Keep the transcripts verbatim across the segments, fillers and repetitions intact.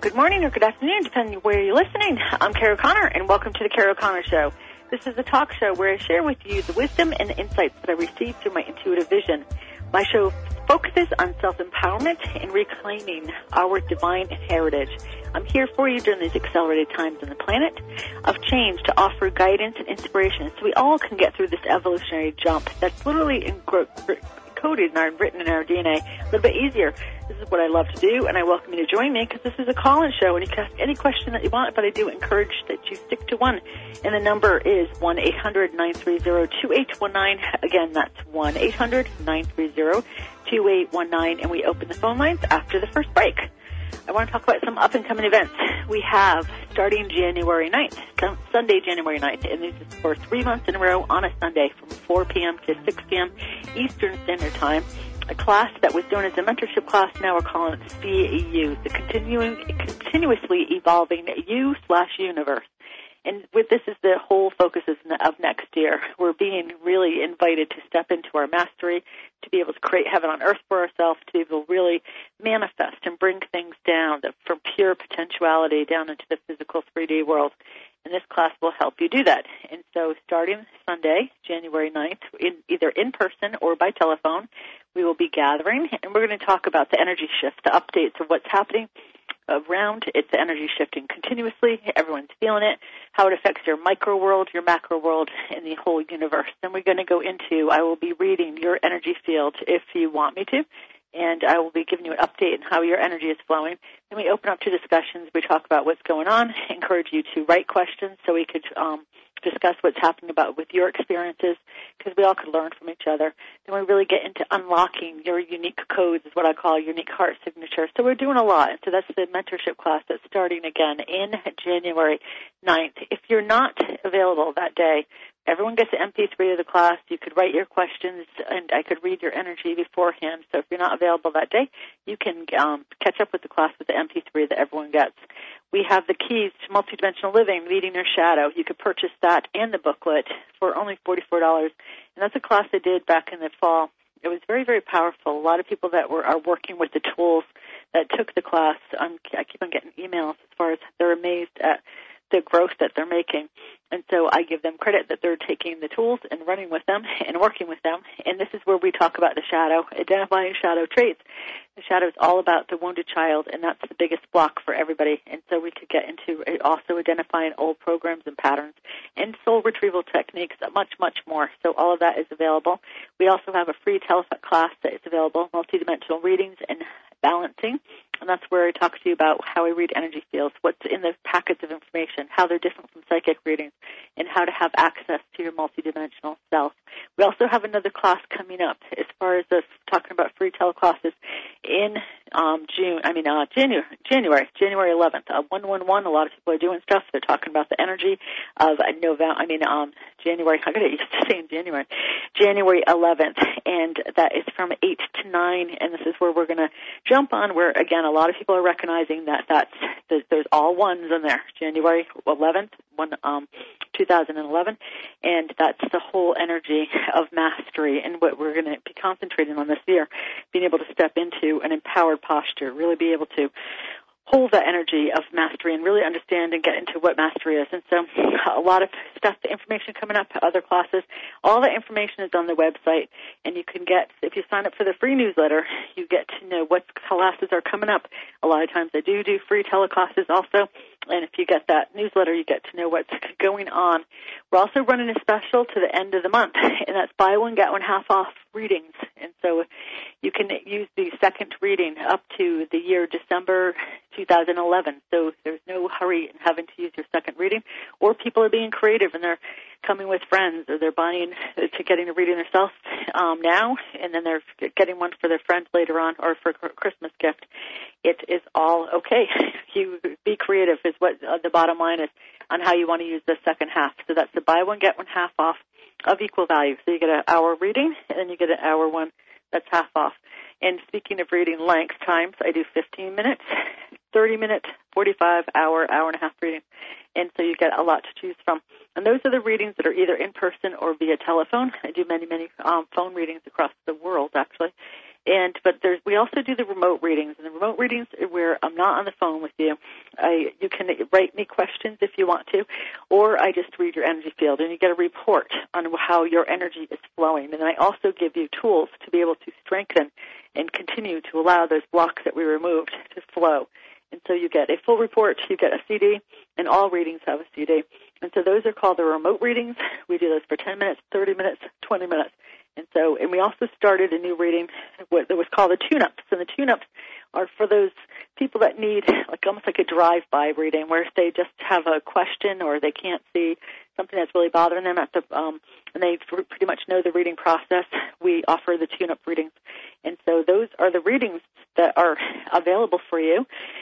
good morning, or good afternoon, depending on where you're listening. I'm Carol Connor, and welcome to the Carol Connor Show. This is a talk show where I share with you the wisdom and the insights that I receive through my intuitive vision. My show focuses on self-empowerment and reclaiming our divine heritage. I'm here for you during these accelerated times on the planet of change to offer guidance and inspiration so we all can get through this evolutionary jump that's literally encoded and written in our D N A a little bit easier. This is what I love to do, and I welcome you to join me because this is a call-in show, and you can ask any question that you want, but I do encourage that you stick to one. And the number is one eight hundred nine three zero two eight one nine. Again, that's one eight hundred nine three zero two eight one nine, and we open the phone lines after the first break. I want to talk about some up-and-coming events we have starting January ninth, Sunday, January ninth, and this is for three months in a row on a Sunday from four p.m. to six p.m. Eastern Standard Time. A class that was known as a mentorship class, now we're calling it C U, the continuing, continuously evolving you slash universe. And with this is the whole focus of next year. We're being really invited to step into our mastery, to be able to create heaven on earth for ourselves, to be able to really manifest and bring things down from pure potentiality down into the physical three D world. And this class will help you do that. And so starting Sunday, January ninth, in, either in person or by telephone, we will be gathering, and we're going to talk about the energy shift, the updates of what's happening around. It's the energy shifting continuously. Everyone's feeling it, how it affects your micro world, your macro world, and the whole universe. Then we're going to go into, I will be reading your energy field if you want me to, and I will be giving you an update on how your energy is flowing. Then we open up to discussions. We talk about what's going on, encourage you to write questions so we could um, discuss what's happening about with your experiences, because we all could learn from each other. Then we really get into unlocking your unique codes, is what I call unique heart signature. So we're doing a lot. So that's the mentorship class that's starting again in January ninth. If you're not available that day, everyone gets an M P three of the class. You could write your questions, and I could read your energy beforehand. So if you're not available that day, you can um, catch up with the class with the M P three that everyone gets. We have the keys to multidimensional living, Leading Your Shadow. You could purchase that and the booklet for only forty-four dollars. And that's a class I did back in the fall. It was very, very powerful. A lot of people that were are working with the tools that took the class, I'm, I keep on getting emails as far as they're amazed at the growth that they're making. And so I give them credit that they're taking the tools and running with them and working with them. And this is where we talk about the shadow, identifying shadow traits. The shadow is all about the wounded child, and that's the biggest block for everybody. And so we could get into also identifying old programs and patterns and soul retrieval techniques, much, much more. So all of that is available. We also have a free telephone class that is available, multidimensional readings and balancing. And that's where I talk to you about how I read energy fields, what's in the packets of information, how they're different from psychic readings, and how to have access to your multidimensional self. We also have another class coming up as far as the, talking about free teleclasses in um, June. I mean, uh, January, January, January eleventh. Uh, one one one. A lot of people are doing stuff. They're talking about the energy of November. I mean, um, January. I got used to saying January. January eleventh, and that is from eight to nine. And this is where we're going to jump on. Where again, a lot of people are recognizing that that's there's, there's all ones in there. January eleventh, one um, two thousand eleven, and that's the whole energy of mastery and what we're going to be concentrating on this year, being able to step into an empowered posture, really be able to hold that energy of mastery and really understand and get into what mastery is. And so a lot of stuff, the information coming up, other classes, all that information is on the website, and you can get, if you sign up for the free newsletter, you get to know what classes are coming up. A lot of times I do do free teleclasses also, and if you get that newsletter, you get to know what's going on. We're also running a special to the end of the month, and that's buy one, get one half off readings. And so you can use the second reading up to the year December two thousand eleven. So there's no hurry in having to use your second reading. Or people are being creative and they're coming with friends, or they're buying to getting a reading themselves um, now, and then they're getting one for their friends later on, or for a Christmas gift. It is all okay. You be creative is what uh, the bottom line is on how you want to use the second half. So that's the buy one, get one half off of equal value. So you get an hour reading, and then you get an hour one that's half off. And speaking of reading length times, I do fifteen minutes, thirty minutes, forty-five, hour, hour and a half reading. And so you get a lot to choose from. And those are the readings that are either in person or via telephone. I do many, many um, phone readings across the world, actually. And but there's we also do the remote readings, and the remote readings are where I'm not on the phone with you. I you can write me questions if you want to, or I just read your energy field, and you get a report on how your energy is flowing. And then I also give you tools to be able to strengthen and continue to allow those blocks that we removed to flow. And so you get a full report, you get a C D, and all readings have a C D. And so those are called the remote readings. We do those for ten minutes, thirty minutes, twenty minutes. And so, and we also started a new reading what that was called the tune-ups. And the tune-ups are for those people that need like almost like a drive-by reading where they just have a question or they can't see something that's really bothering them at the, um, and they pretty much know the reading process. We offer the tune-up readings. And so those are the readings that are available for you.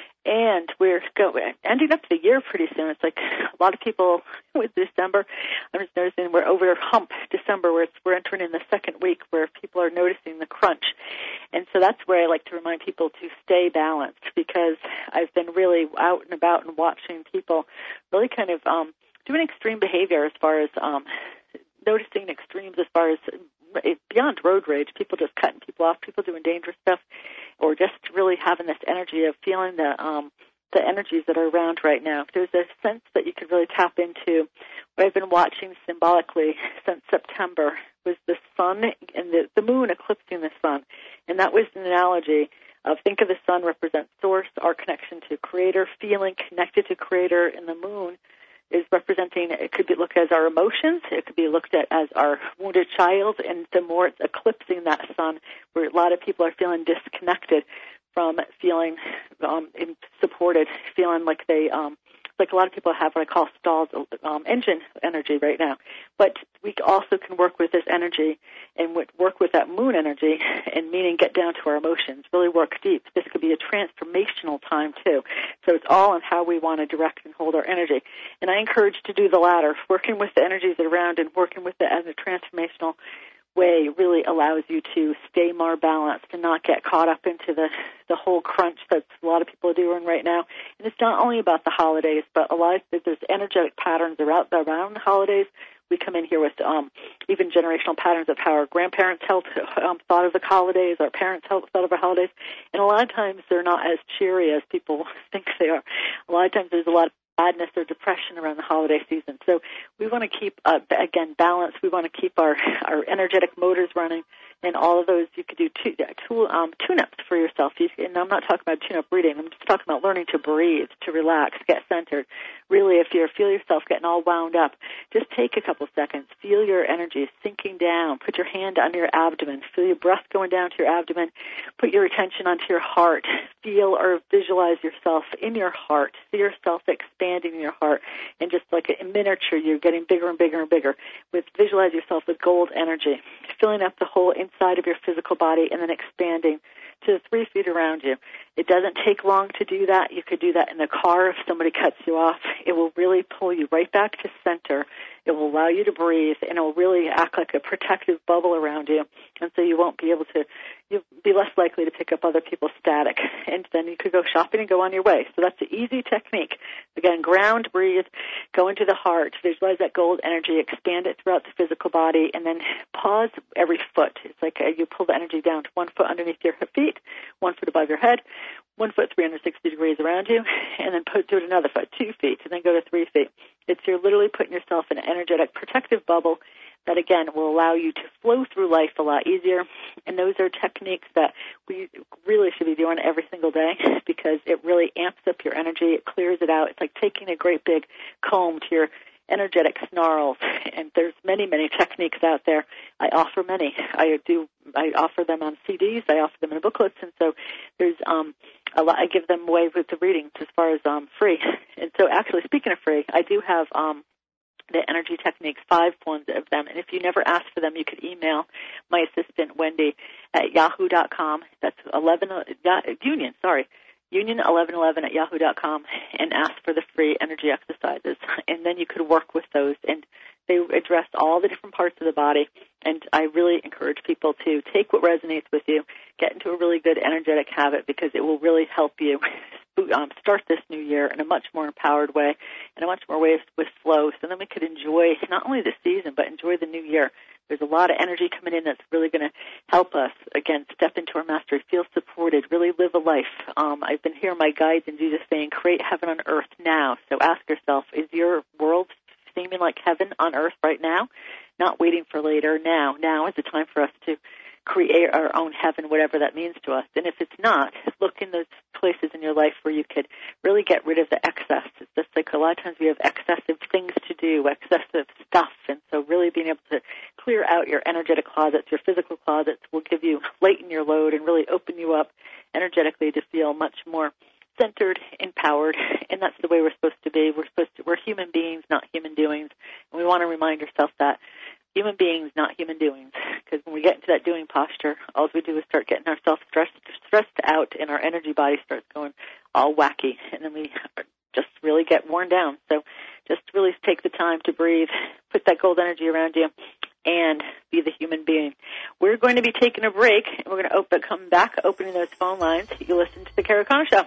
And we're going, ending up the year pretty soon. It's like a lot of people with December. I'm just noticing we're over hump December where it's, we're entering in the second week where people are noticing the crunch. And so that's where I like to remind people to stay balanced because I've been really out and about and watching people really kind of um, doing extreme behavior as far as um, noticing extremes as far as beyond road rage, people just cutting people off, people doing dangerous stuff, or just really having this energy of feeling the um, the energies that are around right now. There's a sense that you could really tap into. What I've been watching symbolically since September was the sun and the, the moon eclipsing the sun, and that was an analogy of think of the sun represents source, our connection to Creator, feeling connected to Creator, and the moon is representing, it could be looked at as our emotions, it could be looked at as our wounded child, and the more it's eclipsing that sun, where a lot of people are feeling disconnected from feeling um, supported, feeling like they, um, like a lot of people have what I call stalled um, engine energy right now. But we also can work with this energy and work with that moon energy, and meaning get down to our emotions, really work deep. This could be a transformational time too. So it's all on how we want to direct and hold our energy. And I encourage to do the latter, working with the energies around and working with it as a transformational way really allows you to stay more balanced and not get caught up into the, the whole crunch that a lot of people are doing right now. And it's not only about the holidays, but a lot of there's energetic patterns around, around the holidays. We come in here with um, even generational patterns of how our grandparents held, um, thought of the holidays, our parents held, thought of the holidays. And a lot of times they're not as cheery as people think they are. A lot of times there's a lot of sadness or depression around the holiday season. So we want to keep, uh, again, balance. We want to keep our, our energetic motors running, and all of those you could do two, two, um, tune-ups for yourself. You, and I'm not talking about tune-up breathing. I'm just talking about learning to breathe, to relax, get centered. Really, if you feel yourself getting all wound up, just take a couple seconds. Feel your energy sinking down. Put your hand under your abdomen. Feel your breath going down to your abdomen. Put your attention onto your heart. Feel or visualize yourself in your heart. See yourself expanding in your heart. And just like a miniature, you're getting bigger and bigger and bigger. With visualize yourself with gold energy, filling up the whole inside of your physical body and then expanding to the three feet around you. It doesn't take long to do that. You could do that in the car if somebody cuts you off. It will really pull you right back to center. It will allow you to breathe, and it will really act like a protective bubble around you. And so you won't be able to, you'll be less likely to pick up other people's static. And then you could go shopping and go on your way. So that's the easy technique. Again, ground, breathe, go into the heart, visualize that gold energy, expand it throughout the physical body, and then pause every foot. It's like you pull the energy down to one foot underneath your feet, one foot above your head, one foot three hundred sixty degrees around you, and then put, do it another foot, two feet, and then go to three feet. It's you're literally putting yourself in an energetic protective bubble that, again, will allow you to flow through life a lot easier. And those are techniques that we really should be doing every single day because it really amps up your energy. It clears it out. It's like taking a great big comb to your energetic snarls. And there's many, many techniques out there. I offer many. I do. I offer them on C Ds. I offer them in booklets. And so there's um, a lot. I give them away with the readings as far as um, free. And so actually, speaking of free, I do have um, the energy techniques, five ones of them. And if you never ask for them, you could email my assistant, Wendy, at yahoo dot com. That's eleven, uh, Union, sorry, union eleven eleven at yahoo dot com, and ask for the free energy exercises. And then you could work with those. And they address all the different parts of the body. And I really encourage people to take what resonates with you, get into a really good energetic habit because it will really help you to um, start this new year in a much more empowered way, in a much more way with flow, so then we could enjoy not only the season, but enjoy the new year. There's a lot of energy coming in that's really going to help us, again, step into our mastery, feel supported, really live a life. Um, I've been hearing my guides and Jesus saying, create heaven on earth now. So ask yourself, is your world seeming like heaven on earth right now? Not waiting for later, now. Now is the time for us to create our own heaven, whatever that means to us. And if it's not, look in those places in your life where you could really get rid of the excess. It's just like a lot of times we have excessive things to do, excessive stuff. And so really being able to clear out your energetic closets, your physical closets, will give you, lighten your load and really open you up energetically to feel much more centered, empowered, and that's the way we're supposed to be. We're supposed to, we're human beings, not human doings, and we want to remind ourselves that human beings, not human doings, because when we get into that doing posture, all we do is start getting ourselves stressed, stressed out, and our energy body starts going all wacky, and then we just really get worn down. So just really take the time to breathe, put that gold energy around you, and be the human being. We're going to be taking a break, and we're going to open, come back, opening those phone lines. You listen to The Kara O'Connor Show.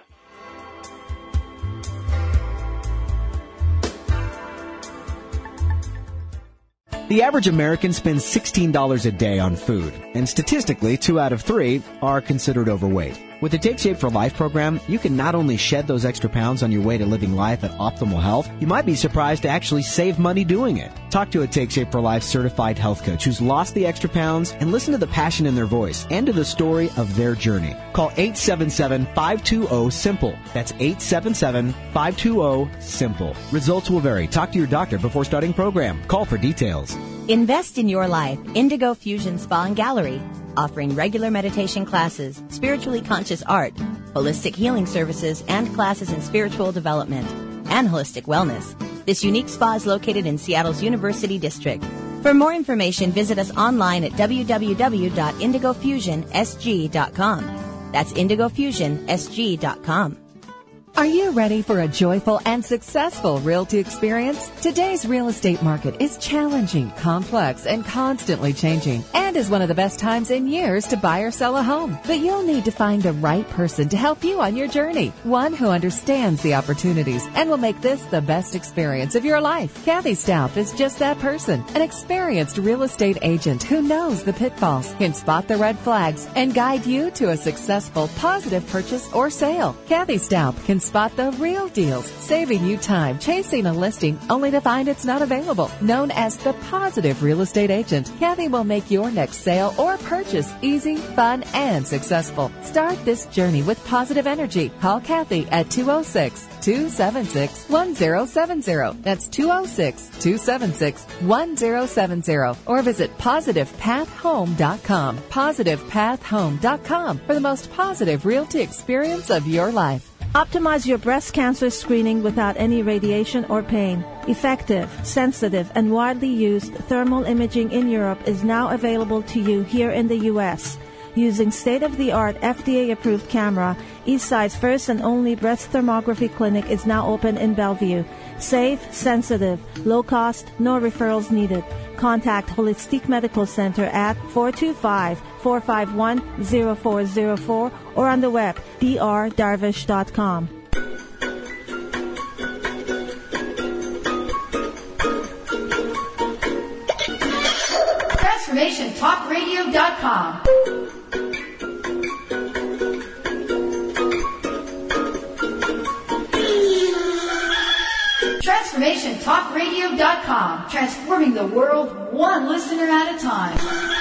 The average American spends sixteen dollars a day on food, and statistically, two out of three are considered overweight. With the Take Shape for Life program, you can not only shed those extra pounds on your way to living life at optimal health, you might be surprised to actually save money doing it. Talk to a Take Shape for Life certified health coach who's lost the extra pounds and listen to the passion in their voice and to the story of their journey. Call eight seven seven, five two zero, SIMPLE. That's eight seven seven, five two zero, SIMPLE. Results will vary. Talk to your doctor before starting program. Call for details. Invest in your life. Indigo Fusion Spa and Gallery, offering regular meditation classes, spiritually conscious art, holistic healing services, and classes in spiritual development and holistic wellness. This unique spa is located in Seattle's University District. For more information, visit us online at w w w dot indigo fusion s g dot com. That's indigo fusion s g dot com. Are you ready for a joyful and successful realty experience? Today's real estate market is challenging, complex, and constantly changing, and is one of the best times in years to buy or sell a home. But you'll need to find the right person to help you on your journey, one who understands the opportunities and will make this the best experience of your life. Kathy Stauff is just that person, an experienced real estate agent who knows the pitfalls, can spot the red flags, and guide you to a successful, positive purchase or sale. Kathy Stauff can spot the real deals, saving you time chasing a listing only to find it's not available. Known as the Positive Real Estate Agent, Kathy will make your next sale or purchase easy, fun, and successful. Start this journey with positive energy. Call Kathy at two oh six, two seven six, one oh seven oh. That's two oh six, two seven six, one oh seven oh. Or visit positive path home dot com. positive path home dot com for the most positive realty experience of your life. Optimize your breast cancer screening without any radiation or pain. Effective, sensitive, and widely used thermal imaging in Europe is now available to you here in the U S Using state-of-the-art F D A-approved camera, Eastside's first and only breast thermography clinic is now open in Bellevue. Safe, sensitive, low cost, no referrals needed. Contact Holistic Medical Center at four two five, four five one, zero four zero four or on the web, d r darvish dot com. Transformation Talk Radio dot com. Transformation Talk Radio dot com. Transforming the world one listener at a time.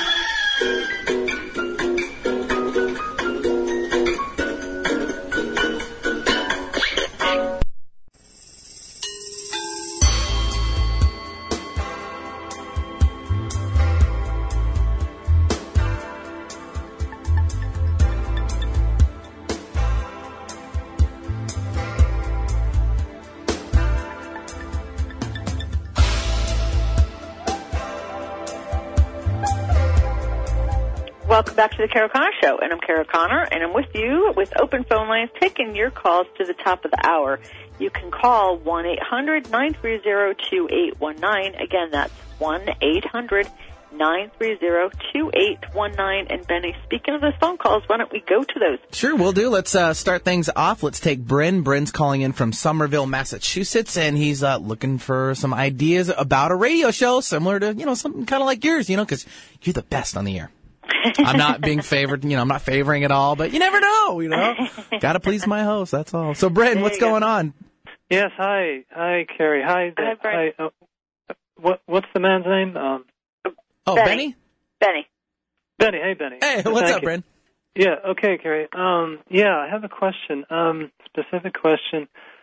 Welcome back to the Kara O'Connor Show, and I'm Kara O'Connor, and I'm with you with open phone lines, taking your calls to the top of the hour. You can call one eight hundred, nine three zero, two eight one nine. Again, that's one eight hundred, nine three zero, two eight one nine. And Benny, speaking of those phone calls, why don't we go to those? Sure, we'll do. Let's uh, start things off. Let's take Bryn. Bryn's calling in from Somerville, Massachusetts, and he's uh, looking for some ideas about a radio show similar to, you know, something kind of like yours, you know, because you're the best on the air. I'm not being favored, you know, I'm not favoring at all, but you never know, you know. Got to please my host, that's all. So, Bryn, what's going go. on? Yes, hi. Hi, Carrie. Hi. Hi, Bryn. Hi, uh, what, what's the man's name? Um, oh, Benny? Benny. Benny. Hey, Benny. Hey, what's Thank up, you. Bryn? Yeah, okay, Carrie. Um, yeah, I have a question, um, specific question.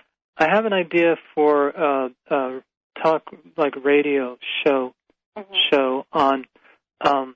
I have an idea for uh, uh, talk, like radio show, mm-hmm. show on, um,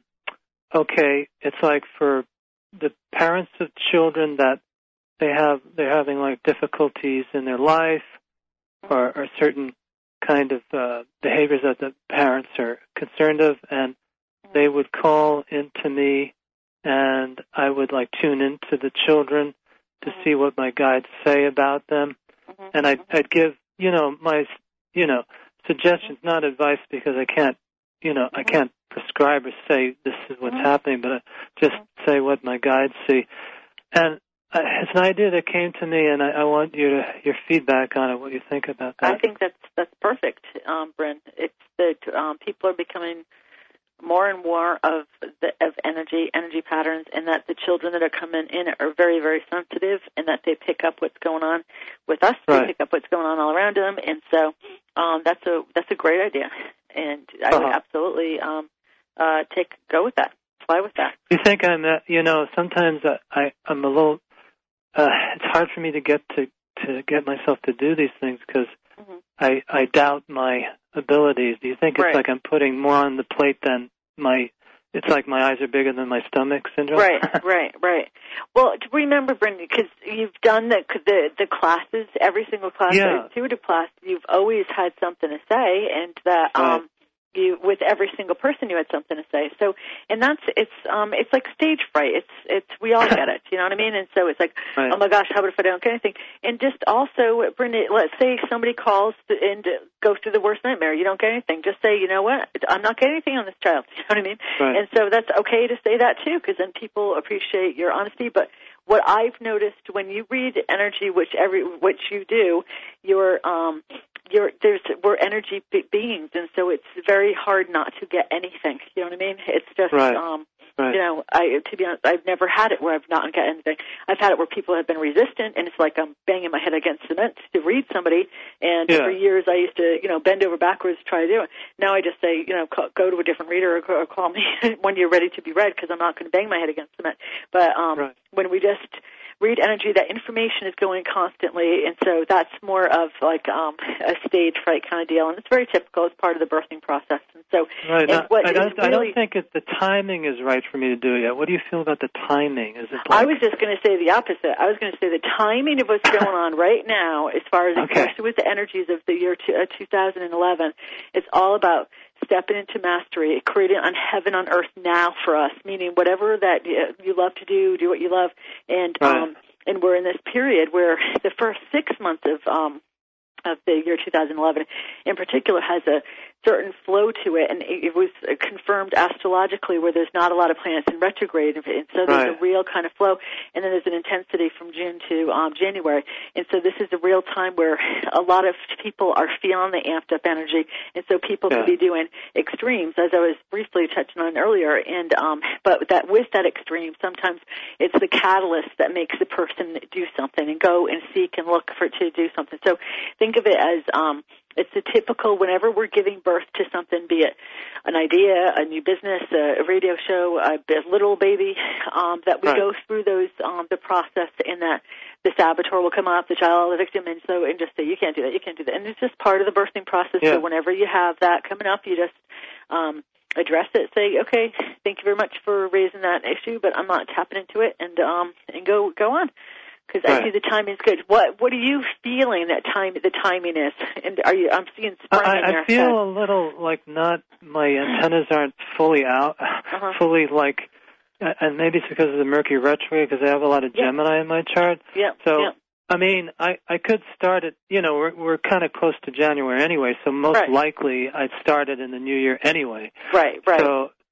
okay, it's like for the parents of children that they have, they're having like difficulties in their life or, or certain kind of uh, behaviors that the parents are concerned of, and they would call into me, and I would like tune into the children to see what my guides say about them, and I'd, I'd give, you know, my, you know, suggestions, not advice, because I can't, you know, I can't prescribe or say this is what's happening, but I just say what my guides see. And uh, it's an idea that came to me, and I, I want you to your feedback on it. What you think about that? I think that's that's perfect, um, Bryn. It's that um, people are becoming more and more of the of energy energy patterns, and that the children that are coming in are very, very sensitive, and that they pick up what's going on with us. Right. They pick up what's going on all around them, and so um, that's a that's a great idea, and I uh-huh. would absolutely um, uh, take go with that, fly with that. You think I'm, uh, you know, sometimes I I'm a little. Uh, it's hard for me to get to to get myself to do these things because mm-hmm. I I doubt my abilities. Do you think it's right. like I'm putting more on the plate than my? It's like my eyes are bigger than my stomach syndrome. Right, right, right. Well, remember, Brendan, because you've done the the the classes, every single class, yeah. the intuitive class, you've always had something to say, and that right. um. You, with every single person, you had something to say. So, and that's it's um it's like stage fright. It's it's we all get it, you know what I mean? And so it's like, right. oh my gosh, how about if I don't get anything? And just also, Brenda, let's say somebody calls and goes through the worst nightmare. You don't get anything. Just say, you know what? I'm not getting anything on this child. You know what I mean? Right. And so that's okay to say that too, because then people appreciate your honesty. But what I've noticed when you read energy, which every which you do, you're um. You're, there's, we're energy beings, and so it's very hard not to get anything. You know what I mean? It's just, right. um, right. you know, I, to be honest, I've never had it where I've not got anything. I've had it where people have been resistant, and it's like I'm banging my head against cement to read somebody. And yeah. for years, I used to, you know, bend over backwards to try to do it. Now I just say, you know, call, go to a different reader or, or call me when you're ready to be read, because I'm not going to bang my head against cement. But um, right. when we just read energy, that information is going constantly, and so that's more of like um, a stage fright kind of deal, and it's very typical. It's part of the birthing process. And so, right. and what I, don't, really, I don't think it, the timing is right for me to do it yet. What do you feel about the timing? Is it? Like... I was just going to say the opposite. I was going to say the timing of what's going on right now, as far as okay. especially with the energies of the year two, uh, two thousand eleven, it's all about stepping into mastery, creating on heaven on earth now for us, meaning whatever that you love to do, do what you love. And right. um, and we're in this period where the first six months of um, of the year two thousand eleven in particular has a certain flow to it, and it was confirmed astrologically where there's not a lot of planets in retrograde, and so there's right. a real kind of flow, and then there's an intensity from June to um, January, and so this is a real time where a lot of people are feeling the amped up energy, and so people yeah. can be doing extremes, as I was briefly touching on earlier, and um, but that with that extreme, sometimes it's the catalyst that makes the person do something and go and seek and look for to do something. So think of it as um, it's a typical, whenever we're giving birth to something, be it an idea, a new business, a radio show, a little baby, um, that we right. go through those, um, the process, and that the saboteur will come up, the child, the victim, and so, and just say, you can't do that, you can't do that. And it's just part of the birthing process. Yeah. So whenever you have that coming up, you just, um, address it, say, okay, thank you very much for raising that issue, but I'm not tapping into it, and, um, and go, go on. Because right. I see the timing is good. What What are you feeling that time? The timing is, and are you? I'm seeing spring I, in there. I feel so. a little like not my antennas aren't fully out, uh-huh. fully like, and maybe it's because of the Mercury retrograde, because I have a lot of yep. Gemini in my chart. Yeah. So yep. I mean, I I could start it. You know, we're we're kind of close to January anyway, so most right. likely I'd start it in the new year anyway. Right. Right. So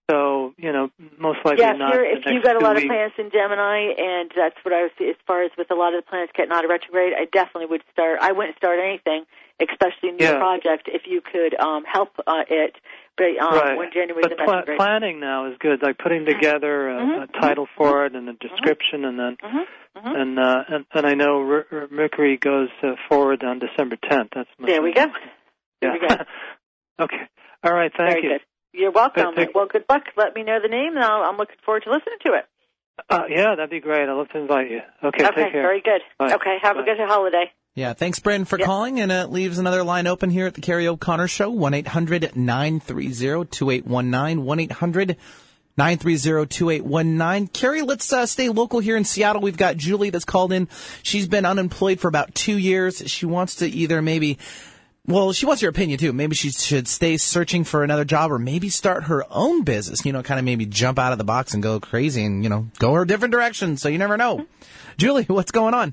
so, you know, most likely yeah, not. Sure. the If next you've got a two lot weeks. of planets in Gemini, and that's what I was, as far as with a lot of the planets getting out of retrograde, I definitely would start. I wouldn't start anything, especially a new Yeah. project, if you could um, help uh, it. But um, right. when January's but in pla- retrograde. planning now is good, like putting together a, Mm-hmm. a title for it and a description, and then Mm-hmm. Mm-hmm. and, uh, and and I know R- R- Mercury goes uh, forward on December tenth. That's my There we go. There Yeah. we go. Okay. All right. Thank Very you. good. You're welcome. Good, thank- Well, good luck. Let me know the name, and I'll, I'm looking forward to listening to it. Uh, yeah, that'd be great. I'd love to invite you. Okay. Okay, Take care. very good. Bye. Okay, have Bye. a good holiday. Yeah, thanks, Bryn, for Yeah. calling, and it leaves another line open here at the Carrie O'Connor Show, one eight hundred nine three zero two eight one nine, one eight hundred nine three zero two eight one nine. Carrie, let's uh, stay local here in Seattle. We've got Julie that's called in. She's been unemployed for about two years. She wants to either maybe, well, she wants your opinion, too. Maybe she should stay searching for another job or maybe start her own business, you know, kind of maybe jump out of the box and go crazy and, you know, go her different direction, so you never know. Julie, what's going on?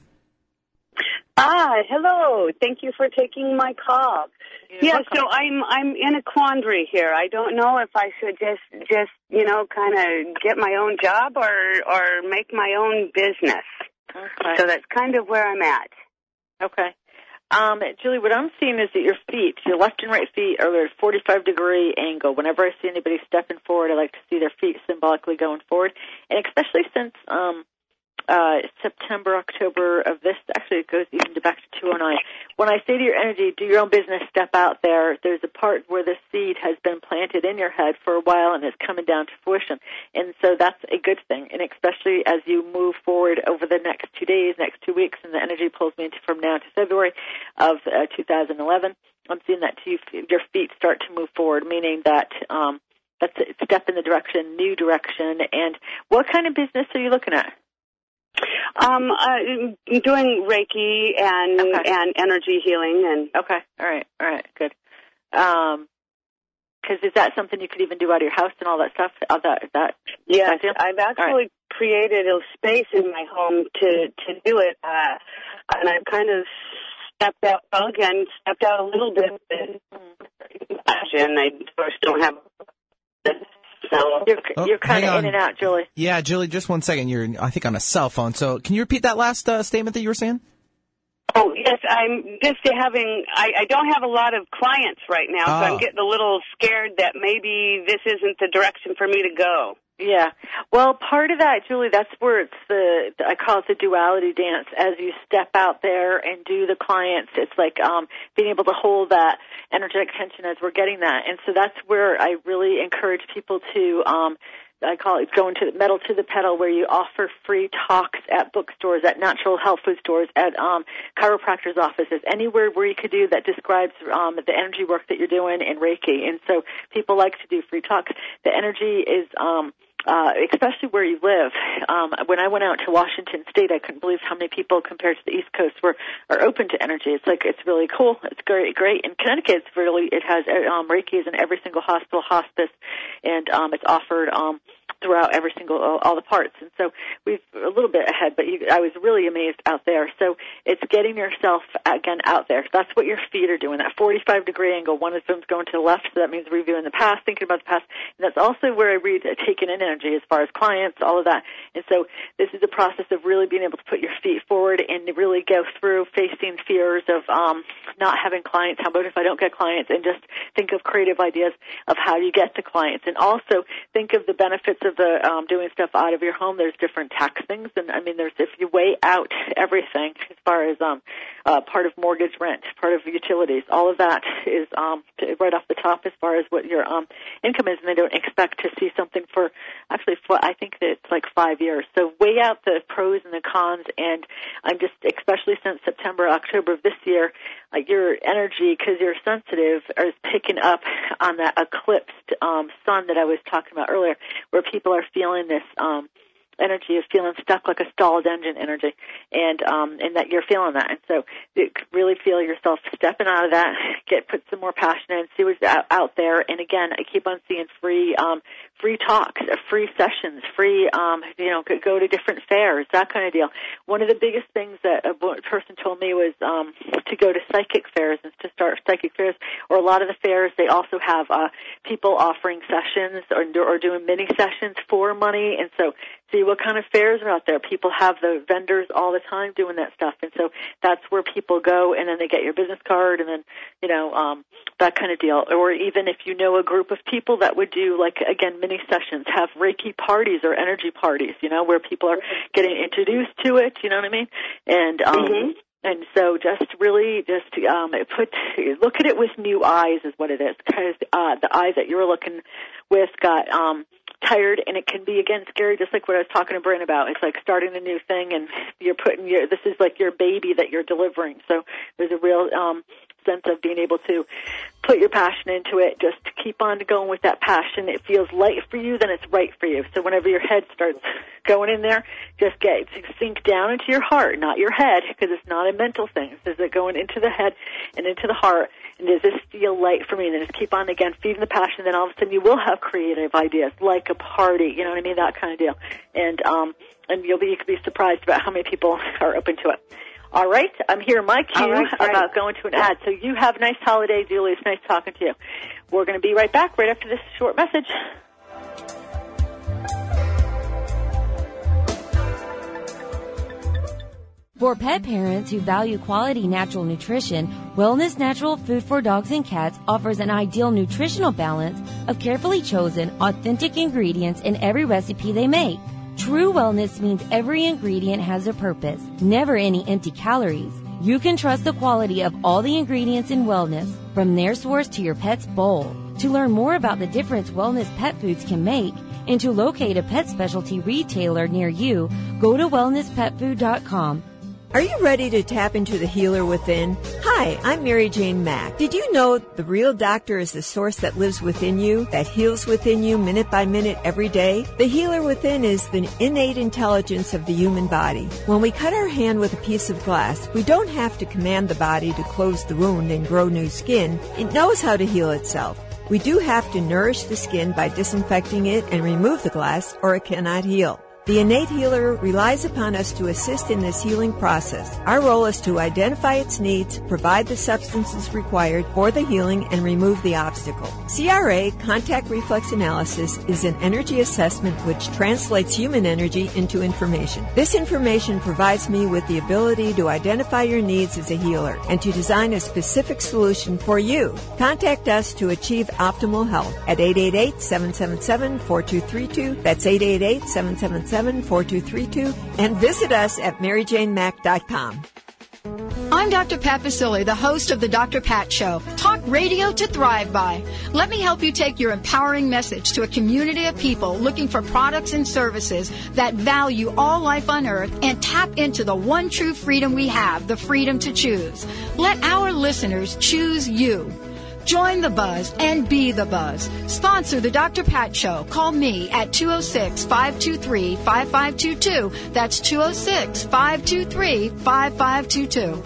Ah, hello. Thank you for taking my call. You're yeah, welcome. so I'm I'm in a quandary here. I don't know if I should just just you know kind of get my own job or or make my own business. Okay. So that's kind of where I'm at. Okay. Um, Julie, what I'm seeing is that your feet, your left and right feet, are at a forty-five degree angle. Whenever I see anybody stepping forward, I like to see their feet symbolically going forward, and especially since um, uh, September, October of this, actually it goes even to back to two oh nine. When I say to your energy, do your own business, step out there, there's a part where the seed has been planted in your head for a while and is coming down to fruition. And so that's a good thing, and especially as you move forward over the next two days, next two weeks, and the energy pulls me into from now to February of uh, two thousand eleven, I'm seeing that too, your feet start to move forward, meaning that um, that's a step in the direction, new direction. And what kind of business are you looking at? Um, I'm doing Reiki and Okay. and energy healing and Okay, all right, all right, good. Um, because is that something you could even do out of your house and all that stuff? All that, is that yes, that deal? I've actually All right. created a space in my home to to do it, uh, and I've kind of stepped out. Well, again, stepped out a little bit. And I of course don't have. So You're, Oh, you're kind hang of on. in and out, Julie. Yeah, Julie, just one second. You're, I think, on a cell phone. So can you repeat that last uh, statement that you were saying? Oh, yes, I'm just having, I, I don't have a lot of clients right now, so Oh. I'm getting a little scared that maybe this isn't the direction for me to go. Yeah. Well, part of that, Julie, that's where it's the, I call it the duality dance. As you step out there and do the clients, it's like um, being able to hold that energetic tension as we're getting that. And so that's where I really encourage people to, um, I call it going to metal to the pedal, where you offer free talks at bookstores, at natural health food stores, at um, chiropractors' offices, anywhere where you could do that describes um, the energy work that you're doing in Reiki. And so people like to do free talks. The energy is um, Uh, especially where you live. Um, when I went out to Washington State, I couldn't believe how many people compared to the East Coast were are open to energy. It's like it's really cool. It's great. Great. In Connecticut, it's really it has um, Reiki is in every single hospital, hospice, and um, it's offered um, throughout every single all, all the parts. And so we've a little bit ahead, but you, I was really amazed out there. So it's getting yourself again out there. That's what your feet are doing. That forty-five degree angle. One of them's going to the left, so that means reviewing the past, thinking about the past. And that's also where I read uh, taking in energy as far as clients, all of that. And so this is a process of really being able to put your feet forward and really go through facing fears of um, not having clients. How about if I don't get clients? And just think of creative ideas of how you get the clients. And also think of the benefits of the um, doing stuff out of your home. There's different tax things. And, I mean, there's if you weigh out everything as far as um, uh, part of mortgage, rent, part of utilities, all of that is um, right off the top as far as what your um, income is. And they don't expect to see something for actually for, I think that it's like five years. So weigh out the pros and the cons, and I'm just, especially since September, October of this year, uh, your energy, because you're sensitive, is picking up on that eclipsed um, sun that I was talking about earlier, where people are feeling this um, energy of feeling stuck like a stalled engine energy, and um, and that you're feeling that. And so you really feel yourself stepping out of that, get put some more passion in, see what's out, out there. And again, I keep on seeing free um, free talks, uh, free sessions, free, um, you know, go to different fairs, that kind of deal. One of the biggest things that a person told me was um, to go to psychic fairs and to start psychic fairs, or a lot of the fairs, they also have uh, people offering sessions or, or doing mini sessions for money. And so see what kind of fairs are out there. People have the vendors all the time doing that stuff. And so that's where people go, and then they get your business card, and then, you know, um, that kind of deal. Or even if you know a group of people that would do, like, again, mini sessions, have Reiki parties or energy parties, you know, where people are getting introduced to it, you know what I mean? And, um, mm-hmm. And so just really just um, put look at it with new eyes is what it is, because uh, the eyes that you were looking with got um, tired, and it can be, again, scary, just like what I was talking to Bryn about. It's like starting a new thing, and you're putting your, this is like your baby that you're delivering. So there's a real um, sense of being able to put your passion into it, just to keep on going with that passion. It feels light for you, then it's right for you. So whenever your head starts going in there, just get sink down into your heart, not your head, because it's not a mental thing. It's it going into the head and into the heart, and does this feel light for me? And then just keep on, again, feeding the passion. Then all of a sudden you will have creative ideas, like a party, you know what I mean, that kind of deal. And um, and you'll be, you could be surprised about how many people are open to it. All right, I'm here in my cue right, about going to an ad. So you have a nice holiday, Julie. It's nice talking to you. We're going to be right back right after this short message. For pet parents who value quality natural nutrition, Wellness Natural Food for Dogs and Cats offers an ideal nutritional balance of carefully chosen, authentic ingredients in every recipe they make. True wellness means every ingredient has a purpose, never any empty calories. You can trust the quality of all the ingredients in wellness, from their source to your pet's bowl. To learn more about the difference wellness pet foods can make, and to locate a pet specialty retailer near you, go to wellness pet food dot com. Are you ready to tap into the healer within? Hi, I'm Mary Jane Mack. Did you know the real doctor is the source that lives within you, that heals within you minute by minute every day? The healer within is the innate intelligence of the human body. When we cut our hand with a piece of glass, we don't have to command the body to close the wound and grow new skin. It knows how to heal itself. We do have to nourish the skin by disinfecting it and remove the glass, or it cannot heal. The innate healer relies upon us to assist in this healing process. Our role is to identify its needs, provide the substances required for the healing, and remove the obstacle. C R A, contact reflex analysis, is an energy assessment which translates human energy into information. This information provides me with the ability to identify your needs as a healer and to design a specific solution for you. Contact us to achieve optimal health at eight eight eight, seven seven seven, four two three two. That's eight eight eight, seven seven seven, four two three two, and visit us at mary jane mack dot com. I'm Doctor Pat Basile, the host of the Doctor Pat Show. Talk radio to thrive by. Let me help you take your empowering message to a community of people looking for products and services that value all life on earth and tap into the one true freedom we have, the freedom to choose. Let our listeners choose you. Join the buzz and be the buzz. Sponsor the Doctor Pat Show. Call me at two oh six, five two three, five five two two. That's two oh six, five two three, five five two two.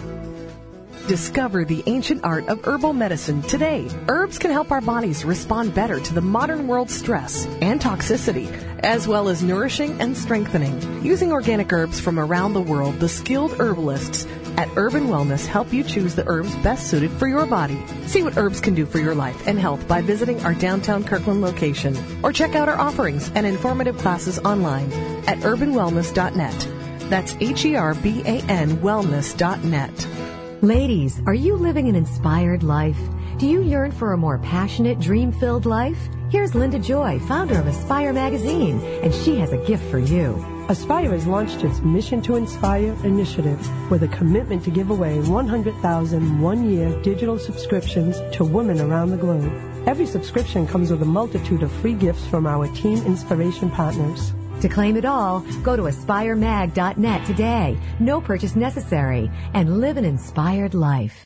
Discover the ancient art of herbal medicine today. Herbs can help our bodies respond better to the modern world's stress and toxicity, as well as nourishing and strengthening. Using organic herbs from around the world, the skilled herbalists at Urban Wellness help you choose the herbs best suited for your body. See what herbs can do for your life and health by visiting our downtown Kirkland location, or check out our offerings and informative classes online at urban wellness dot net. That's H E R B A N wellness dot net. Ladies, are you living an inspired life? Do you yearn for a more passionate, dream-filled life? Here's Linda Joy, founder of Aspire Magazine, and she has a gift for you. Aspire has launched its Mission to Inspire initiative with a commitment to give away one hundred thousand one-year digital subscriptions to women around the globe. Every subscription comes with a multitude of free gifts from our Team Inspiration partners. To claim it all, go to aspire mag dot net today. No purchase necessary, and live an inspired life.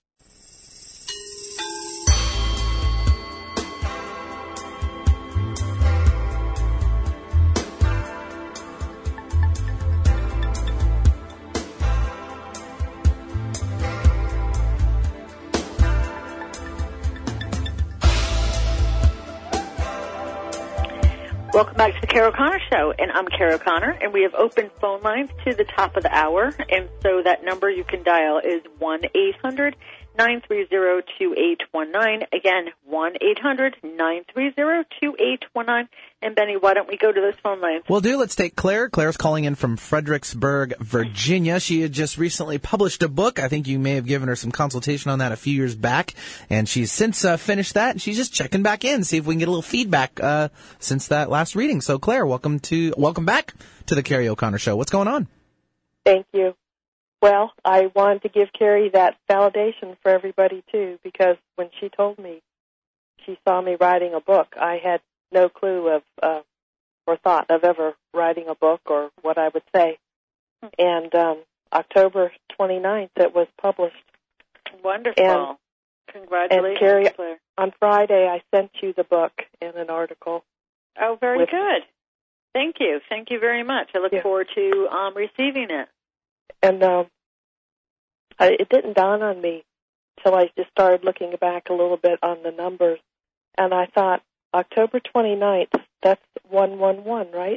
Welcome back to the Carol Connor Show, and I'm Carol Connor, and we have open phone lines to the top of the hour, and so that number you can dial is one eight hundred nine three zero two eight one nine. Again, one eight hundred nine three zero two eight one nine. And Benny, why don't we go to those phone lines? We'll do. Let's take Claire. Claire's calling in from Fredericksburg, Virginia. She had just recently published a book. I think you may have given her some consultation on that a few years back, and she's since uh, finished that, and she's just checking back in, see if we can get a little feedback uh, since that last reading. So, Claire, welcome to welcome back to the Carrie O'Connor Show. What's going on? Thank you. Well, I wanted to give Carrie that validation for everybody, too, because when she told me she saw me writing a book, I had no clue of uh, or thought of ever writing a book or what I would say. And um, October twenty-ninth, it was published. Wonderful. And, Congratulations, and Carrie, Claire. on Friday, I sent you the book and an article. Oh, very with, good. Thank you. Thank you very much. I look yeah. forward to um, receiving it. And um, I, it didn't dawn on me till I just started looking back a little bit on the numbers. And I thought, October twenty-ninth, that's one one one, right?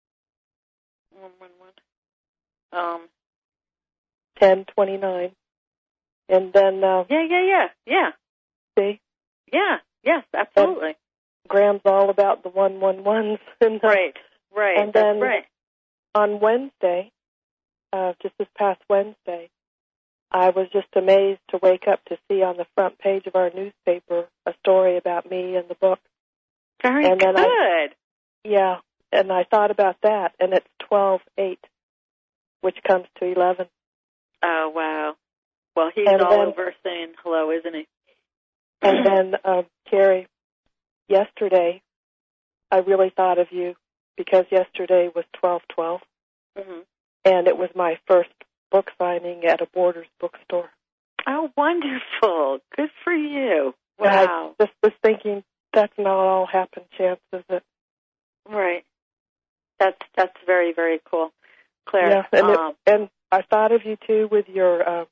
one one one. Um, ten twenty-nine. And then... Uh, yeah, yeah, yeah, yeah. See? Yeah, yes, absolutely. And Graham's all about the one one ones. And, uh, right, right, and that's then right. On Wednesday, uh, just this past Wednesday, I was just amazed to wake up to see on the front page of our newspaper a story about me and the book. Very and then good. I, yeah, and I thought about that, and it's twelve eight, which comes to eleven. Oh, wow. Well, he's and all then, over saying hello, isn't he? And then, um, Carrie, yesterday, I really thought of you because yesterday was twelve twelve, mm-hmm. and it was my first book signing at a Borders bookstore. Oh, wonderful. Good for you. And Wow. I just was thinking, that's not all happen chance, is it? Right. That's that's very, very cool. Claire. Yeah, and, um, it, and I thought of you, too, with your uh,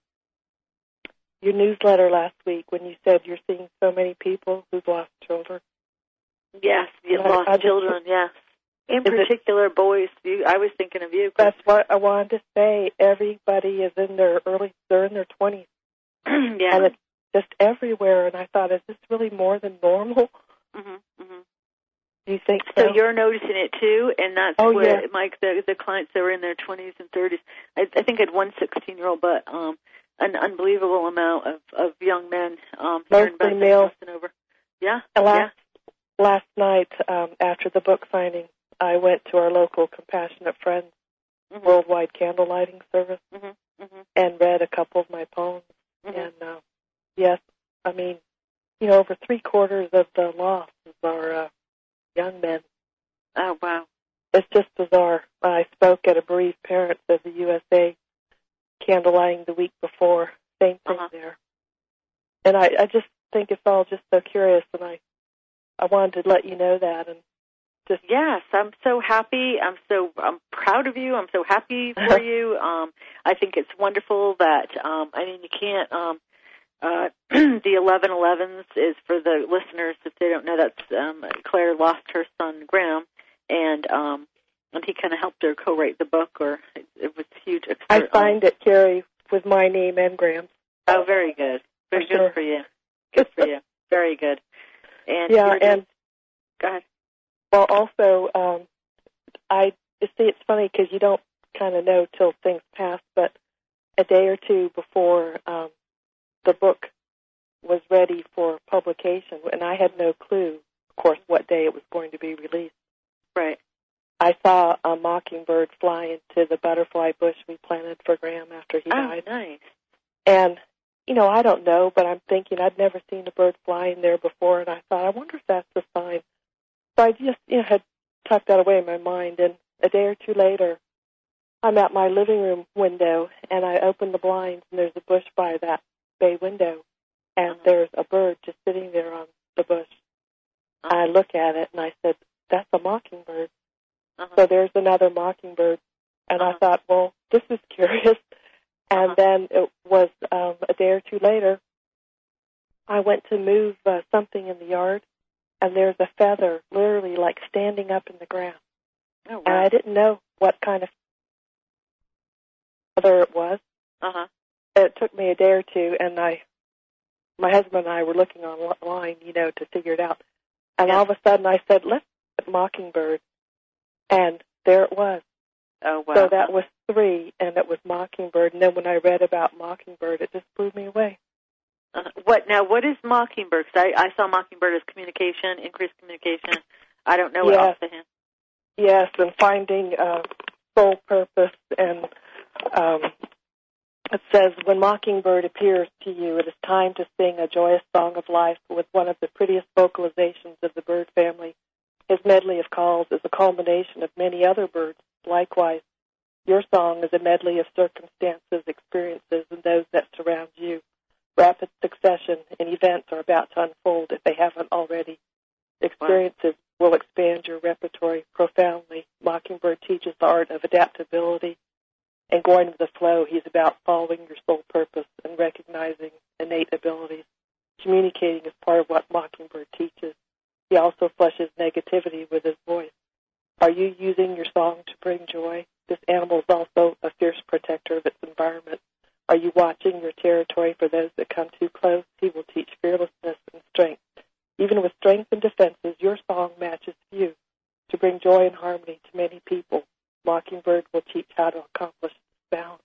your newsletter last week when you said you're seeing so many people who've lost children. Yes, you And lost I, I just, children, yes. In Is particular, it, boys. You, I was thinking of you. That's what I wanted to say. Everybody is in their early, they're in their twenties. Yeah. And it's just everywhere. And I thought, is this really more than normal? Mm-hmm, mm-hmm. Do you think so? So you're noticing it too, and that's oh, where, yeah. Mike, the, the clients that were in their twenties and thirties, I, I think I had one sixteen-year-old, but um, an unbelievable amount of, of young men um, here in Mostly male. over. Yeah, last, yeah. Last night, um, after the book signing, I went to our local Compassionate Friends mm-hmm. worldwide candle lighting service mm-hmm. Mm-hmm. and read a couple of my poems. Mm-hmm. And, uh, yes, I mean, you know, over three quarters of the losses are uh, young men. Oh, wow. It's just bizarre. I spoke at a bereaved parents of the U S A candle lighting the week before. Same thing uh-huh. there. And I, I just think it's all just so curious, and I, I wanted to let you know that. And just yes, I'm so happy. I'm so I'm proud of you. I'm so happy for you. Um, I think it's wonderful that um, I mean you can't. Um, uh, the eleven elevens is for the listeners if they don't know. That's um, Claire lost her son Graham, and um, and he kind of helped her co-write the book, or it, it was huge. I signed it, Carrie, with my name and Graham's. Oh, very good. Very for good sure. for you. Good for you. Very good. And yeah, and go ahead. Well, also, um, I you see it's funny because you don't kind of know till things pass, but a day or two before um, the book was ready for publication, and I had no clue, of course, what day it was going to be released. Right. I saw a mockingbird fly into the butterfly bush we planted for Graham after he oh, died. Nice. And, you know, I don't know, but I'm thinking I'd never seen a bird fly in there before, and I thought, I wonder if that's a sign. So I just, you know, had tucked that away in my mind, and a day or two later, I'm at my living room window, and I open the blinds, and there's a bush by that bay window, and uh-huh. there's a bird just sitting there on the bush. Uh-huh. I look at it, and I said, that's a mockingbird. Uh-huh. So there's another mockingbird. And uh-huh. I thought, well, this is curious. And uh-huh. then it was um, a day or two later, I went to move uh, something in the yard, and there's a feather literally like standing up in the ground. Oh, wow. And I didn't know what kind of feather it was. Uh-huh. It took me a day or two, and I, my husband and I were looking online, you know, to figure it out. And yes. all of a sudden I said, let's put Mockingbird. And there it was. Oh, wow. So that was three, and it was Mockingbird. And then when I read about Mockingbird, it just blew me away. Uh, what now? What is Mockingbird? Because I, I saw Mockingbird as communication, increased communication. I don't know what yes. else to him. Yes, and finding uh, soul purpose. And um, it says, when Mockingbird appears to you, it is time to sing a joyous song of life with one of the prettiest vocalizations of the bird family. His medley of calls is a culmination of many other birds. Likewise, your song is a medley of circumstances, experiences, and those that surround you. Rapid succession and events are about to unfold if they haven't already. Experiences wow. will expand your repertoire profoundly. Mockingbird teaches the art of adaptability and going with the flow. He's about following your soul purpose and recognizing innate abilities. Communicating is part of what Mockingbird teaches. He also flushes negativity with his voice. Are you using your song to bring joy? This animal is also a fierce protector of its environment. Are you watching your territory for those that come too close? He will teach fearlessness and strength. Even with strength and defenses, your song matches few. To bring joy and harmony to many people, Mockingbird will teach how to accomplish this balance.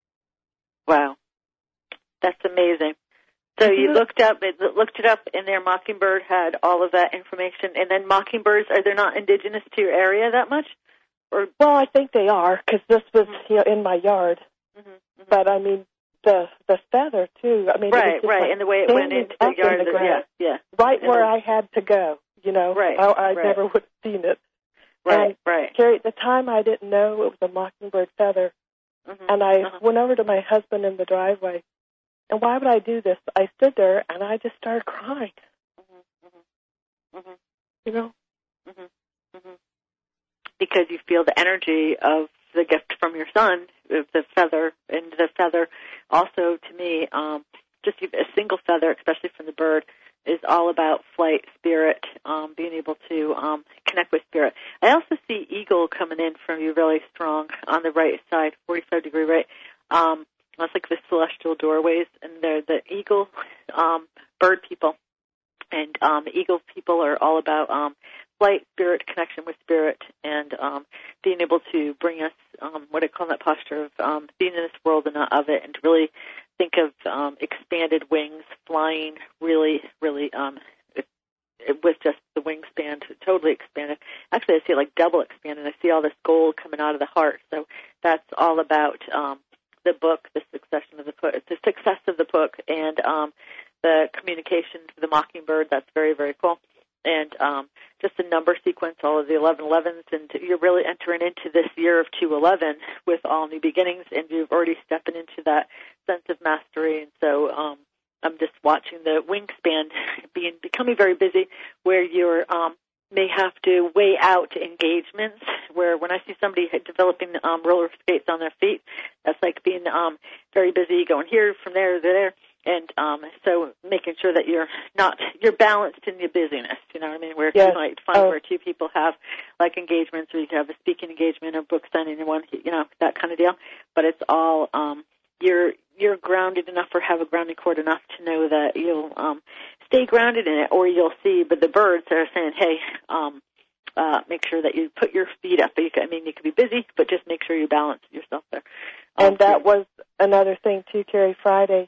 Wow. That's amazing. So you Mm-hmm. looked up, it, looked it up, and there Mockingbird had all of that information. And then mockingbirds, are they not indigenous to your area that much? Or well, I think they are, because this was mm-hmm. you know, in my yard. Mm-hmm. Mm-hmm. But I mean, the the feather too. I mean, right, it was just right, like and the way it went into the yard, in the of the, ground, yeah, yeah, right and where the, I had to go. You know, right, I, I right. never would have seen it. Right, and right. Carrie, at the time, I didn't know it was a mockingbird feather, mm-hmm. and I uh-huh. went over to my husband in the driveway. And why would I do this? I stood there and I just started crying. Mm-hmm. Mm-hmm. Mm-hmm. You know, mm-hmm. Mm-hmm. because you feel the energy of the gift from your son, of the feather, and the feather also, to me, um, just a single feather, especially from the bird, is all about flight, spirit, um, being able to um, connect with spirit. I also see eagle coming in from you really strong on the right side, forty-five degree right. Um, that's like the celestial doorways, and they're the eagle um, bird people. And um, the eagle people are all about um, flight, spirit, connection with spirit, and um, being able to bring us, um, what I call that posture of um, being in this world and not of it, and to really think of um, expanded wings, flying really, really um, it, it, with just the wingspan totally expanded. Actually, I see it like double expanded. I see all this gold coming out of the heart. So that's all about um, the book, the succession of the book, the success of the book, and um, the communication to the mockingbird. That's very, very cool. And um, just the number sequence, all of the eleven elevens, and you're really entering into this year of two eleven with all new beginnings, and you've already stepping into that sense of mastery. And so um, I'm just watching the wingspan being becoming very busy, where you're um, may have to weigh out engagements, where when I see somebody developing um, roller skates on their feet, that's like being um, very busy, going here, from there to there. And um, so making sure that you're not, you're balanced in your busyness, you know what I mean, where yes. you might find oh. where two people have like engagements, or you can have a speaking engagement or book signing in one, you know, that kind of deal. But it's all, um, you're you're grounded enough, or have a grounding cord enough to know that you'll um, stay grounded in it, or you'll see, but the birds are saying, hey, um, uh, make sure that you put your feet up. You can, I mean, you could be busy, but just make sure you balance yourself there. Um, and that was another thing, too, Carrie, Friday.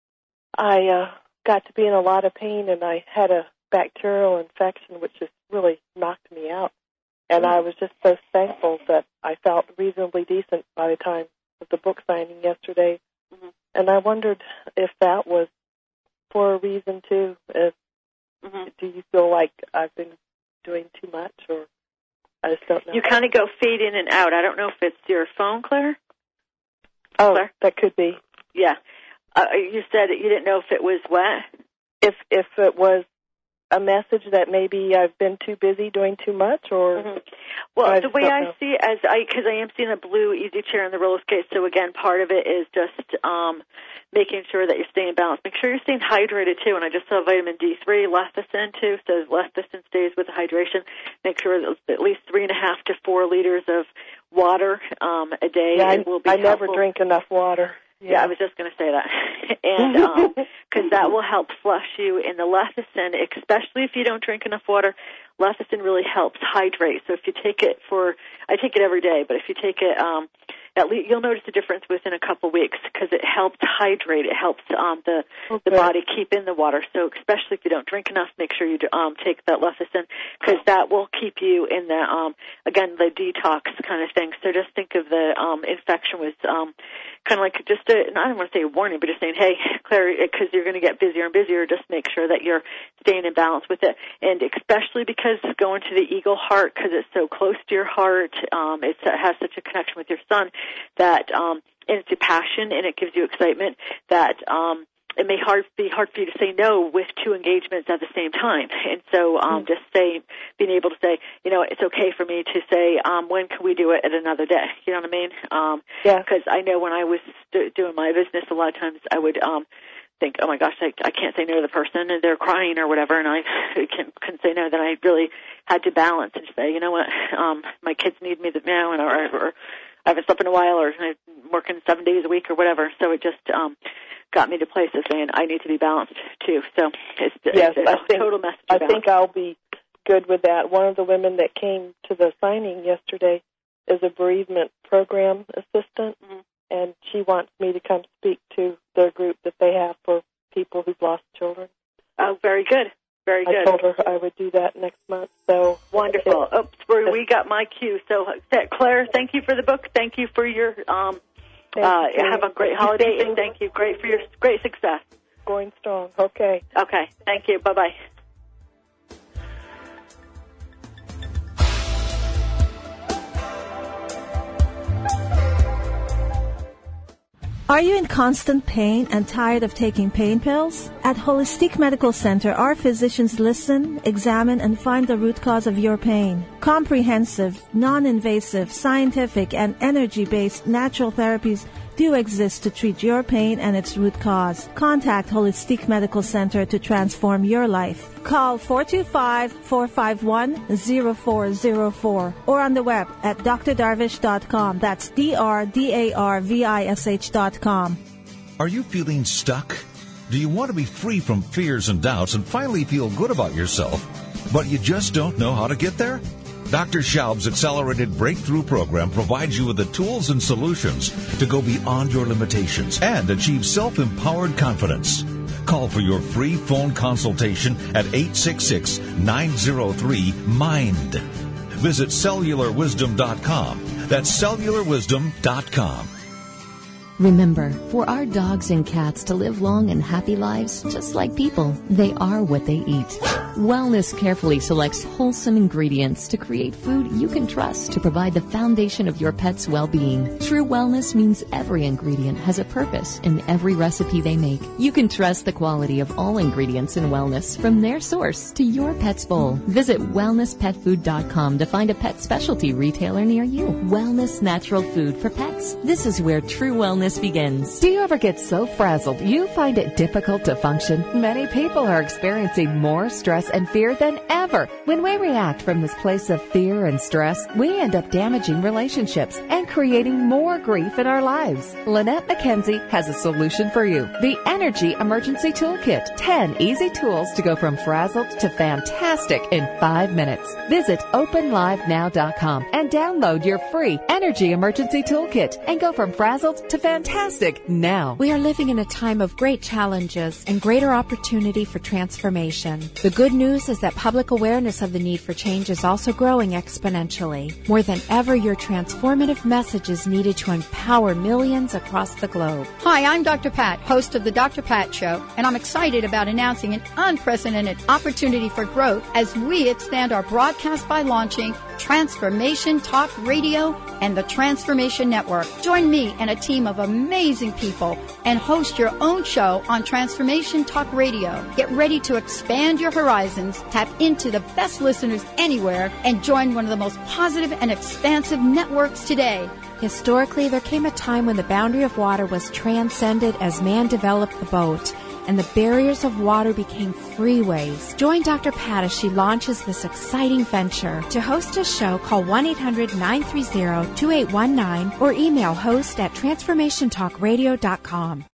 I uh, got to be in a lot of pain, and I had a bacterial infection, which just really knocked me out. And mm-hmm. I was just so thankful that I felt reasonably decent by the time of the book signing yesterday. Mm-hmm. And I wondered if that was for a reason, too. If, mm-hmm. Do you feel like I've been doing too much, or I just don't know? You kind of go fade in and out. I don't know if it's your phone, Claire. Oh, Claire? That could be. Yeah. Uh, you said you didn't know if it was what? If if it was a message that maybe I've been too busy doing too much, or? Mm-hmm. Well, I the way I know. see it, as I, because I am seeing a blue easy chair and the roller skate, so again, part of it is just um, making sure that you're staying balanced. Make sure you're staying hydrated, too, and I just saw vitamin D three, lecithin, too, so lecithin stays with the hydration. Make sure that at least three and a half to four liters of water um, a day yeah, will be I helpful. never drink enough water. Yeah, yeah I was just going to say that. And because um, that will help flush you. And the lecithin, especially if you don't drink enough water, lecithin really helps hydrate. So if you take it for, I take it every day, but if you take it, um, at least you'll notice a difference within a couple weeks because it helps hydrate. It helps um, the okay. the body keep in the water. So especially if you don't drink enough, make sure you do, um, take that lecithin because that will keep you in the, um, again, the detox kind of thing. So just think of the um, infection was um, kind of like just a, I don't want to say a warning, but just saying, hey, Claire, because you're going to get busier and busier, just make sure that you're staying in balance with it. And especially because going to the Eagle Heart, because it's so close to your heart, um, it's, it has such a connection with your son, that um, and it's a passion and it gives you excitement that um, it may hard be hard for you to say no with two engagements at the same time. And so um, mm-hmm. just say, being able to say, you know, it's okay for me to say, um, when can we do it at another day? You know what I mean? Um, yeah. Because I know when I was st- doing my business, a lot of times I would um, think, oh my gosh, I, I can't say no to the person and they're crying or whatever, and I can, couldn't say no. Then I really had to balance and say, you know what, um, my kids need me now, and or, or I haven't slept in a while, or I'm working seven days a week or whatever. So it just um, got me to places saying I need to be balanced too. So it's, yes, it's a I think, total message. I think I'll be good with that. One of the women that came to the signing yesterday is a bereavement program assistant, mm-hmm. and she wants me to come speak to their group that they have for people who've lost children. Oh, very good. Very good. I told her I would do that next month. So wonderful. Oops, we got my cue. So, Claire, thank you for the book. Thank you for your. Um, uh, you. Have a great holiday, and thank you. Great for your great success. Going strong. Okay. Okay. Thank you. Bye bye. Are you in constant pain and tired of taking pain pills? At Holistic Medical Center, our physicians listen, examine, and find the root cause of your pain. Comprehensive, non-invasive, scientific, and energy-based natural therapies do exist to treat your pain and its root cause. Contact Holistic Medical Center to transform your life. Call four two five, four five one, zero four zero four or on the web at d r darvish dot com. That's D R D A R V I S H dot com. Are you feeling stuck? Do you want to be free from fears and doubts and finally feel good about yourself, but you just don't know how to get there? Doctor Schaub's Accelerated Breakthrough Program provides you with the tools and solutions to go beyond your limitations and achieve self-empowered confidence. Call for your free phone consultation at eight six six, nine zero three, MIND. Visit cellular wisdom dot com. That's cellular wisdom dot com. Remember, for our dogs and cats to live long and happy lives, just like people, they are what they eat. Wellness carefully selects wholesome ingredients to create food you can trust to provide the foundation of your pet's well-being. True wellness means every ingredient has a purpose in every recipe they make. You can trust the quality of all ingredients in wellness from their source to your pet's bowl. Visit wellness pet food dot com to find a pet specialty retailer near you. Wellness natural food for pets. This is where true wellness begins. Do you ever get so frazzled you find it difficult to function? Many people are experiencing more stress and fear than ever. When we react from this place of fear and stress, we end up damaging relationships and creating more grief in our lives. Lynette McKenzie has a solution for you. The Energy Emergency Toolkit. ten easy tools to go from frazzled to fantastic in five minutes. Visit open live now dot com and download your free Energy Emergency Toolkit and go from frazzled to fantastic. Fantastic now. We are living in a time of great challenges and greater opportunity for transformation. The good news is that public awareness of the need for change is also growing exponentially. More than ever, your transformative message is needed to empower millions across the globe. Hi, I'm Doctor Pat, host of the Doctor Pat Show, and I'm excited about announcing an unprecedented opportunity for growth as we expand our broadcast by launching Transformation Talk Radio and the Transformation Network. Join me and a team of amazing people and host your own show on Transformation Talk Radio. Get ready to expand your horizons, tap into the best listeners anywhere, and join one of the most positive and expansive networks today. Historically, there came a time when the boundary of water was transcended as man developed the boat, and the barriers of water became freeways. Join Doctor Pat as she launches this exciting venture. To host a show, call one eight hundred nine three zero two eight one nine or email host at transformation talk radio dot com.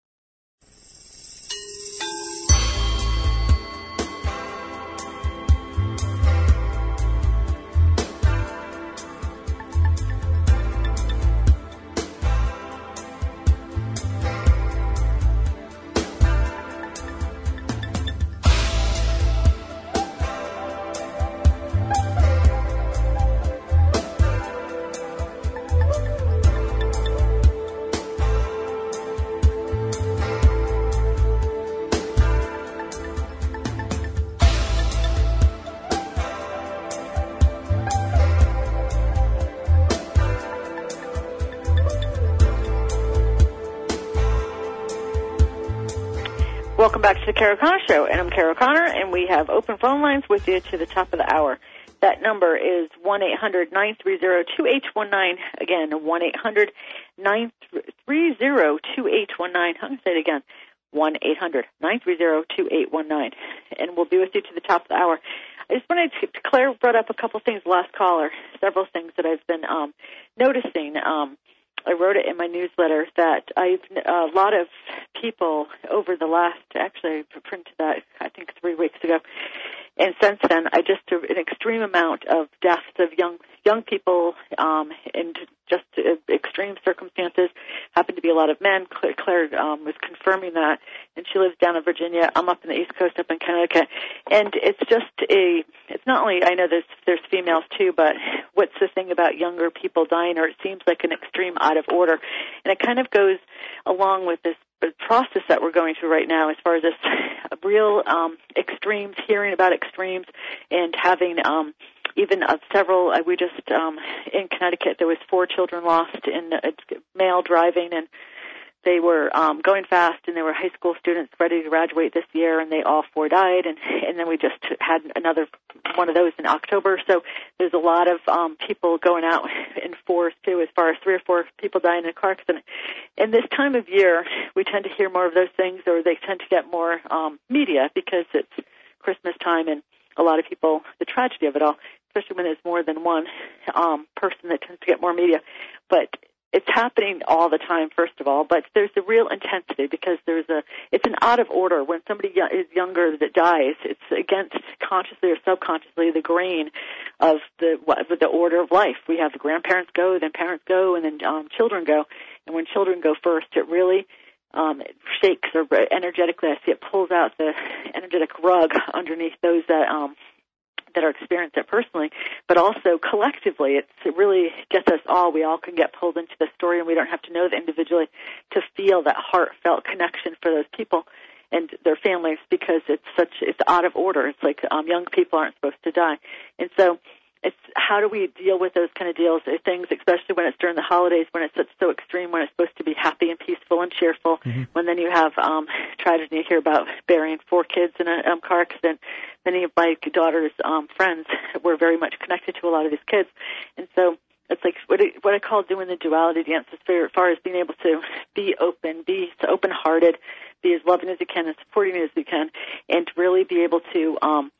Welcome back to the Carol Connor Show, and I'm Carol Connor, and we have open phone lines with you to the top of the hour. That number is one eight hundred nine three zero two eight one nine. Again, one eight hundred nine three zero two eight one nine. I'm going to say it again, one eight hundred nine three zero two eight one nine. And we'll be with you to the top of the hour. I just wanted to, Claire brought up a couple things last caller, several things that I've been um, noticing. Um, I wrote it in my newsletter that I've a lot of people over the last, actually I printed that I think three weeks ago, and since then I just an extreme amount of deaths of young young people um, in just uh, extreme circumstances. Happen to be a lot of men. Claire, Claire um, was confirming that, and she lives down in Virginia. I'm up in the East Coast, up in Connecticut, and it's just a. It's not only I know there's there's females too, but what's the thing about younger people dying, or it seems like an extreme out of order, and it kind of goes along with this process that we're going through right now as far as this real um, extremes, hearing about extremes, and having um, even uh, several, uh, we just, um, in Connecticut, there was four children lost in uh, male driving, and they were um, going fast, and they were high school students ready to graduate this year, and they all four died, and, and then we just had another one of those in October. So there's a lot of um, people going out in force, too, as far as three or four people dying in a car accident. In this time of year, we tend to hear more of those things, or they tend to get more um, media because it's Christmas time, and a lot of people, the tragedy of it all, especially when there's more than one um, person that tends to get more media. But it's happening all the time, first of all, but there's a real intensity because there's a, it's an out of order. When somebody is younger that dies, it's against consciously or subconsciously the grain of the, the order of life. We have the grandparents go, then parents go, and then um, children go. And when children go first, it really um, it shakes or energetically, I see it pulls out the energetic rug underneath those that, um, that are experienced it personally, but also collectively. It's, it really gets us all. We all can get pulled into the story, and we don't have to know them individually to feel that heartfelt connection for those people and their families, because it's such it's out of order. It's like um, young people aren't supposed to die, and so it's how do we deal with those kind of deals, things, especially when it's during the holidays, when it's such so extreme, when it's supposed to be happy and peaceful and cheerful, mm-hmm. when then you have um, tragedy. You hear about burying four kids in a um, car accident. Many of my daughter's um, friends were very much connected to a lot of these kids, and so it's like what I, what I call doing the duality dance as far as being able to be open, be open-hearted, be as loving as you can, as supporting as you can, and to really be able to um,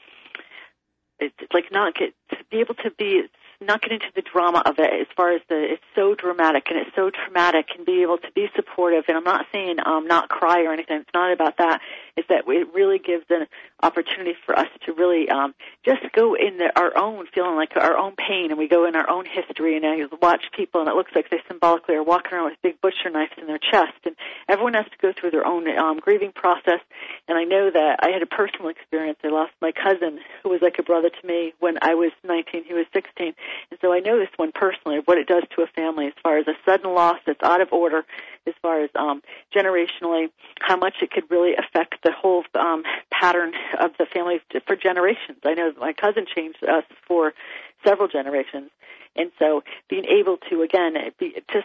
it's like not get to be able to be not get into the drama of it as far as the it's so dramatic and it's so traumatic, and be able to be supportive. And I'm not saying um, not cry or anything. It's not about that. It's that it really gives an opportunity for us to really um, just go in the, our own feeling like our own pain, and we go in our own history, and I watch people, and it looks like they symbolically are walking around with big butcher knives in their chest, and everyone has to go through their own um, grieving process. And I know that I had a personal experience. I lost my cousin, who was like a brother to me when I was nineteen. He was sixteen. And so I know this one personally, what it does to a family as far as a sudden loss that's out of order, as far as um, generationally, how much it could really affect the whole um, pattern of the family for generations. I know my cousin changed us for several generations. And so being able to, again, be, just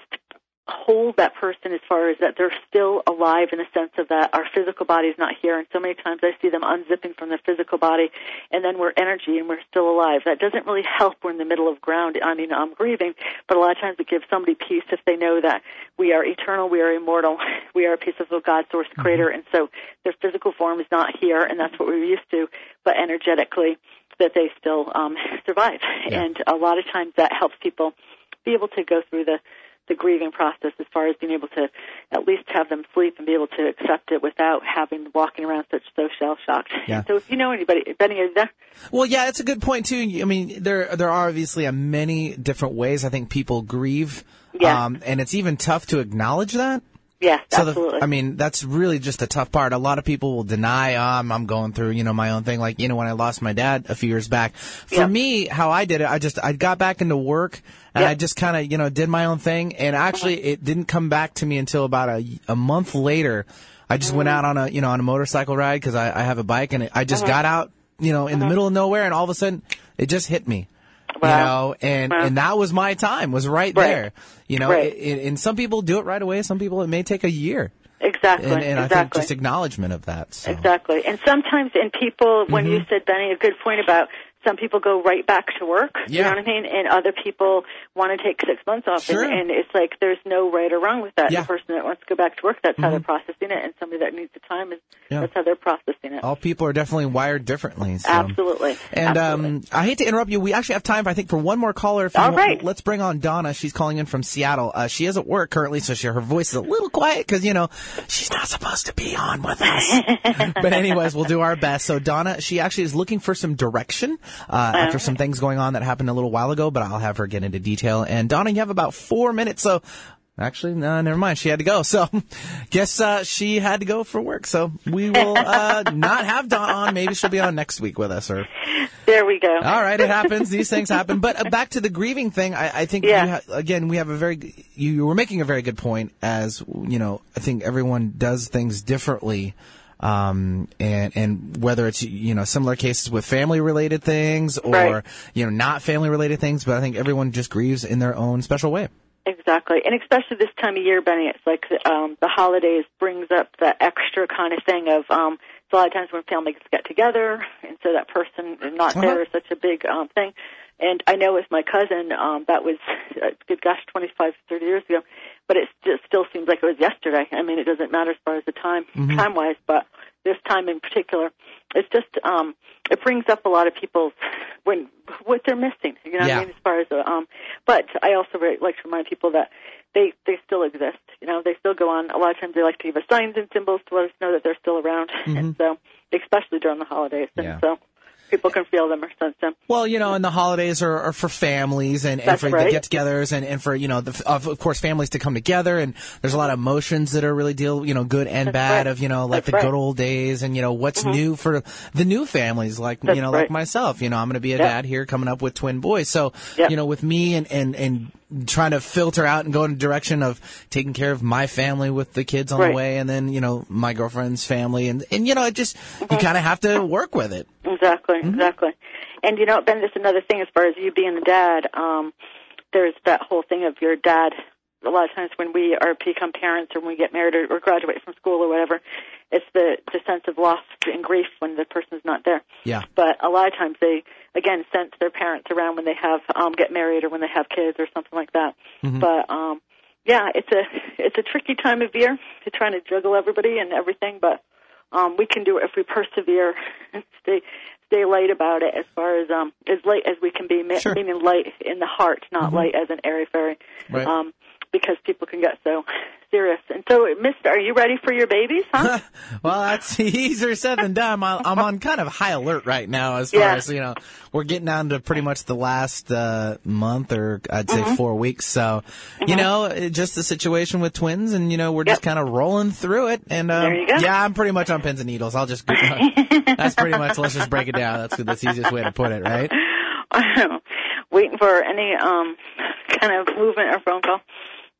hold that person as far as that they're still alive in the sense of that our physical body is not here. And so many times I see them unzipping from their physical body, and then we're energy and we're still alive. That doesn't really help. We're in the middle of ground. I mean, I'm grieving, but a lot of times it gives somebody peace if they know that we are eternal, we are immortal, we are a piece of a God, source, creator, and so their physical form is not here, and that's what we're used to, but energetically that they still um, survive. Yeah. And a lot of times that helps people be able to go through the the grieving process as far as being able to at least have them sleep and be able to accept it without having walking around such so shell-shocked. Yeah. So if you know anybody, Benny, is there? Well, yeah, it's a good point, too. I mean, there there are obviously a many different ways I think people grieve, Yeah. um, and it's even tough to acknowledge that. Yes, So absolutely. the, I mean, that's really just the tough part. A lot of people will deny, oh, I'm, I'm going through, you know, my own thing. Like, you know, when I lost my dad a few years back. For Yeah. me, how I did it, I just, I got back into work and Yeah. I just kind of, you know, did my own thing. And actually, it didn't come back to me until about a, a month later. I just went out on a, you know, on a motorcycle ride because I, I have a bike, and it, I just Uh-huh. got out, you know, in the middle of nowhere, and all of a sudden it just hit me. You Wow. know, and, Wow. and that was my time, was right, Right. there. You know, Right. it, it, and some people do it right away. Some people, it may take a year. Exactly. And, and I think exactly. just acknowledgement of that. So. Exactly. And sometimes in people, when you Mhm. said, Benny, a good point about some people go right back to work, you Yeah. know what I mean? And other people want to take six months off. Sure. And, and it's like there's no right or wrong with that. Yeah. The person that wants to go back to work, that's how Mhm. they're processing it. And somebody that needs the time, is Yeah. that's how they're processing it. All people are definitely wired differently. So. Absolutely. And Absolutely. um, I hate to interrupt you. We actually have time, I think, for one more caller. If you All want. right. Let's bring on Donna. She's calling in from Seattle. Uh, she is at work currently, so she, her voice is a little quiet because, you know, she's not supposed to be on with us. But anyways, we'll do our best. So Donna, she actually is looking for some direction uh, after some things going on that happened a little while ago, but I'll have her get into detail. And Donna, you have about four minutes, so... Actually, no, never mind. She had to go. So, guess uh, she had to go for work. So, we will uh, not have Donna on. Maybe she'll be on next week with us. Or There we go. all right, it happens. These things happen. But uh, back to the grieving thing. I, I think, Yeah. you ha- again, we have a very, you, you were making a very good point as, you know, I think everyone does things differently. Um, and, and whether it's, you know, similar cases with family related things or, Right. you know, not family related things, but I think everyone just grieves in their own special way. Exactly. And especially this time of year, Benny, it's like um, the holidays brings up the extra kind of thing of um, it's a lot of times when families get together, and so that person not Uh-huh. there is such a big um, thing. And I know with my cousin, um, that was, uh, good gosh, twenty-five, thirty years ago, but it just still seems like it was yesterday. I mean, it doesn't matter as far as the time, Mhm. time-wise, but this time in particular, it's just, um, it brings up a lot of people's, when, what they're missing, you know what Yeah. I mean, as far as, uh, um, but I also very, like to remind people that they, they still exist, you know, they still go on. A lot of times they like to give us signs and symbols to let us know that they're still around, and so, especially during the holidays, and Yeah. so people can feel them or sense them. Well, you know, and the holidays are, are for families and, and That's for right. the get-togethers and, and for, you know, the, of, of course, families to come together. And there's a lot of emotions that are really deal, you know, good and That's bad right. of, you know, like That's the right. good old days and, you know, what's Mhm. new for the new families, like, That's you know, right. like myself. You know, I'm going to be a Yep. dad here coming up with twin boys. So, Yep. you know, with me and, and, and trying to filter out and go in the direction of taking care of my family with the kids on Right. the way and then, you know, my girlfriend's family. And, and you know, it just, you kind of have to work with it. Exactly, exactly. And you know, Ben, there's another thing as far as you being a dad. Um, there's that whole thing of your dad. A lot of times when we are become parents or when we get married or, or graduate from school or whatever, it's the, the sense of loss and grief when the person's not there. Yeah. But a lot of times they, again, sense their parents around when they have um, get married or when they have kids or something like that. Mhm. But um, yeah, it's a it's a tricky time of year to trying to juggle everybody and everything. But um, we can do it if we persevere and stay stay light about it. As far as um, as light as we can be, ma- Sure. meaning light in the heart, not Mhm. light as an airy fairy. Right. Um, because people can get so serious. And so, Mister, are you ready for your babies, huh? Well, that's easier said than done. I'm, I'm on kind of high alert right now as far Yeah. as, you know, we're getting down to pretty much the last uh, month or I'd say Mhm. four weeks. So, you know, it- just the situation with twins and, you know, we're just kind of rolling through it. And, um, There you go. yeah, I'm pretty much on pins and needles. I'll just, that's pretty much, let's just break it down. That's the that's the easiest way to put it, right? Waiting for any um kind of movement or phone call.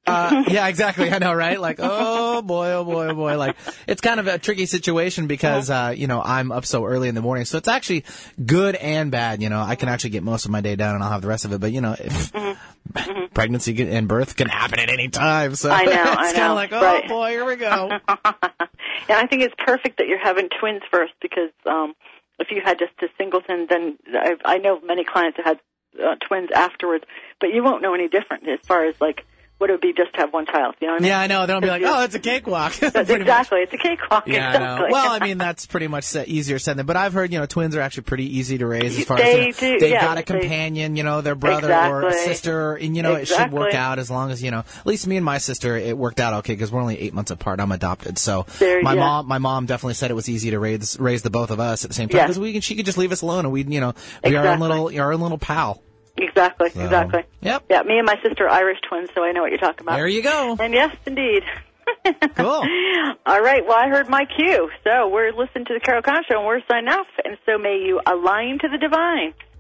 Uh, yeah, exactly. I know, right? Like, oh boy, oh boy, oh boy. Like, it's kind of a tricky situation because, uh, you know, I'm up so early in the morning. So it's actually good and bad. You know, I can actually get most of my day done and I'll have the rest of it. But, you know, if mm-hmm. pregnancy and birth can happen at any time. So I know, it's I know. kind of like, oh right. boy, here we go. Yeah, I think it's perfect that you're having twins first because, um, if you had just a singleton, then I, I know many clients have had uh, twins afterwards, but you won't know any different as far as like, what it would be just to have one child, you know what I mean? Yeah, I know. They'll be like, oh, it's a cakewalk. That's exactly. It's a cakewalk. Yeah, exactly. I know. Well, I mean, that's pretty much easier said than. But I've heard, you know, twins are actually pretty easy to raise as far they as, you know, do, they've yeah, got a companion, they, you know, their brother exactly. or a sister, and, you know, exactly. it should work out as long as, you know, at least me and my sister, it worked out okay because we're only eight months apart. I'm adopted. So there, my yeah. mom, my mom definitely said it was easy to raise, raise the both of us at the same time because yeah. we can, she could just leave us alone and we, you know, be exactly. our own little, our own little pal. Exactly, so, exactly. Yep. Yeah, me and my sister are Irish twins, so I know what you're talking about. There you go. And yes, indeed. Cool. All right, well, I heard my cue. So we're listening to the Carol Connor Show, and we're signing off. And so may you align to the divine.